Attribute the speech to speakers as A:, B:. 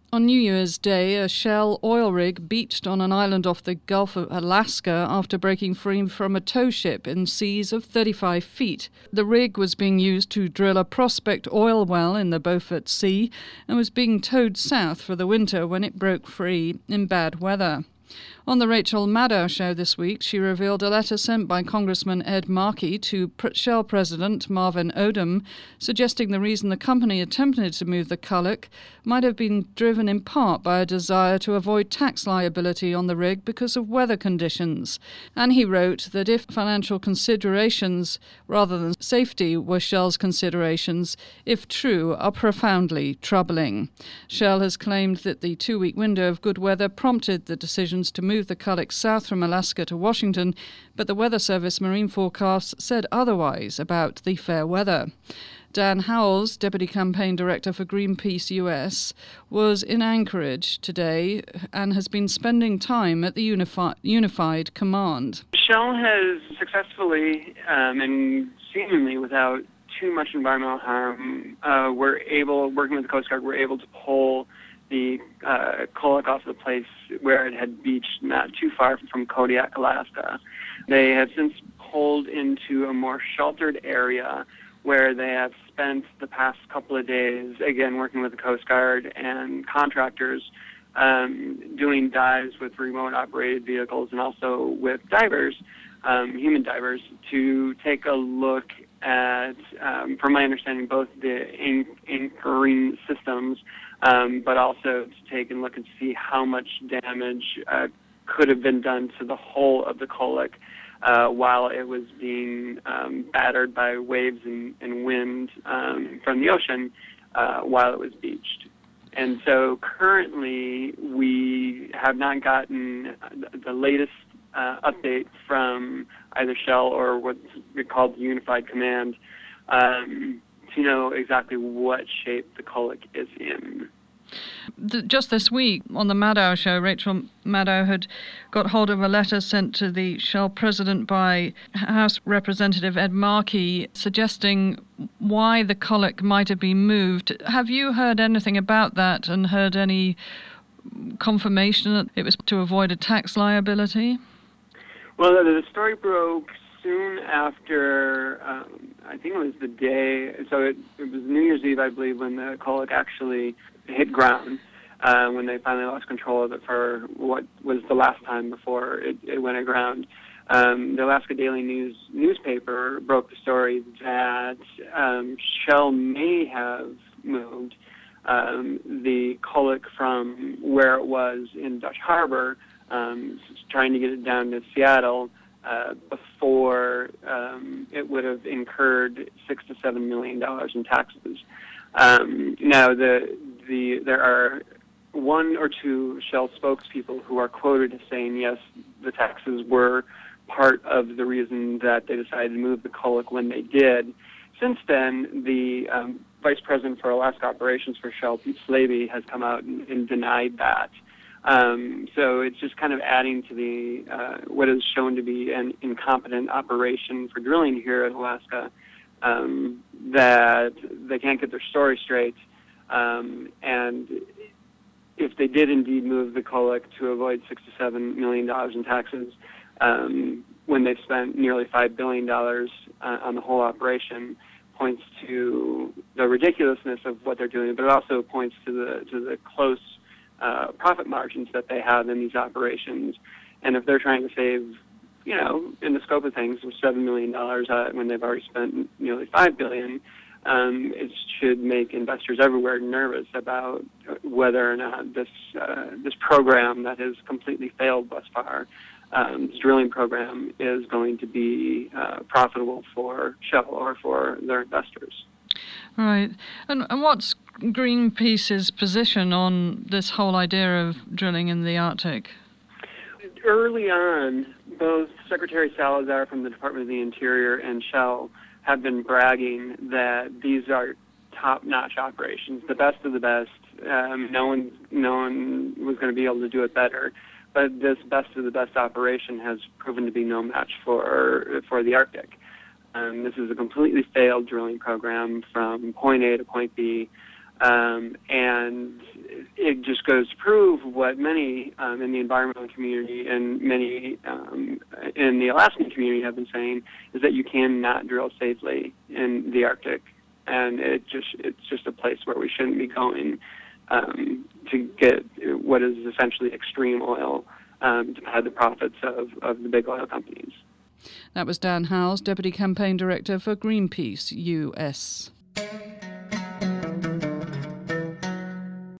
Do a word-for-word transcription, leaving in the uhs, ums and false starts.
A: On New Year's Day, a Shell oil rig beached on an island off the Gulf of Alaska after breaking free from a tow ship in seas of thirty-five feet. The rig was being used to drill a prospect oil well in the Beaufort Sea and was being towed south for the winter when it broke free in bad weather. On the Rachel Maddow Show this week, she revealed a letter sent by Congressman Ed Markey to Shell President Marvin Odum, suggesting the reason the company attempted to move the culloch might have been driven in part by a desire to avoid tax liability on the rig because of weather conditions. And he wrote that if financial considerations rather than safety were Shell's considerations, if true, are profoundly troubling. Shell has claimed that the two-week window of good weather prompted the decisions to move the culloch south from Alaska to Washington, but the Weather Service marine forecasts said otherwise about the fair weather. Dan Howells, Deputy Campaign Director for Greenpeace U S, was in Anchorage today and has been spending time at the Unifi- Unified Command.
B: Shell has successfully um, and seemingly without too much environmental harm, uh, we're able, working with the Coast Guard, we're able to pull the uh, culloch off the place where it had beached not too far from Kodiak, Alaska. They have since pulled into a more sheltered area where they have spent the past couple of days, again, working with the Coast Guard and contractors, um, doing dives with remote-operated vehicles and also with divers, um, human divers, to take a look at, um, from my understanding, both the anchoring systems, um, but also to take a look and see how much damage uh, could have been done to the hull of the culloch uh, while it was being um, battered by waves and, and wind um, from the ocean uh, while it was beached. And so currently we have not gotten the latest uh, update from either Shell or what's called the Unified Command um, to know exactly what shape the culloch is in.
A: Just this week on the Maddow Show, Rachel Maddow had got hold of a letter sent to the Shell president by House Representative Ed Markey suggesting why the culloch might have been moved. Have you heard anything about that and heard any confirmation that it was to avoid a tax liability?
B: Well, the story broke soon after, um, I think it was the day, so it, it was New Year's Eve, I believe, when the culloch actually hit ground, uh, when they finally lost control of it for what was the last time before it, it went aground. Um, the Alaska Daily News newspaper broke the story that um, Shell may have moved um, the culloch from where it was in Dutch Harbor, um, trying to get it down to Seattle, uh, before um, it would have incurred six to seven million dollars in taxes. Um, now, the the there are one or two Shell spokespeople who are quoted as saying, yes, the taxes were part of the reason that they decided to move the culloch when they did. Since then, the um, Vice President for Alaska Operations for Shell, Pete Slavey, has come out and, and denied that. Um, so it's just kind of adding to the uh, what is shown to be an incompetent operation for drilling here in Alaska, um, that they can't get their story straight. Um, and if they did indeed move the culloch to avoid six to seven million dollars in taxes, um, when they've spent nearly five billion dollars uh, on the whole operation, points to the ridiculousness of what they're doing, but it also points to the to the close uh, profit margins that they have in these operations. And if they're trying to save, you know, in the scope of things, seven million dollars uh, when they've already spent nearly five billion dollars, Um, it should make investors everywhere nervous about whether or not this uh, this program that has completely failed thus far, um, this drilling program, is going to be uh, profitable for Shell or for their investors.
A: Right. And, and what's Greenpeace's position on this whole idea of drilling in the Arctic?
B: Early on, both Secretary Salazar from the Department of the Interior and Shell have been bragging that these are top-notch operations, the best of the best. Um, no one, no one was going to be able to do it better. But this best of the best operation has proven to be no match for for the Arctic. Um, this is a completely failed drilling program from point A to point B, um, and it just goes to prove what many um, in the environmental community and many um, in the Alaskan community have been saying, is that you cannot drill safely in the Arctic, and it just it's just a place where we shouldn't be going um, to get what is essentially extreme oil um, to pad the profits of, of the big oil companies.
A: That was Dan Howes, Deputy Campaign Director for Greenpeace U S.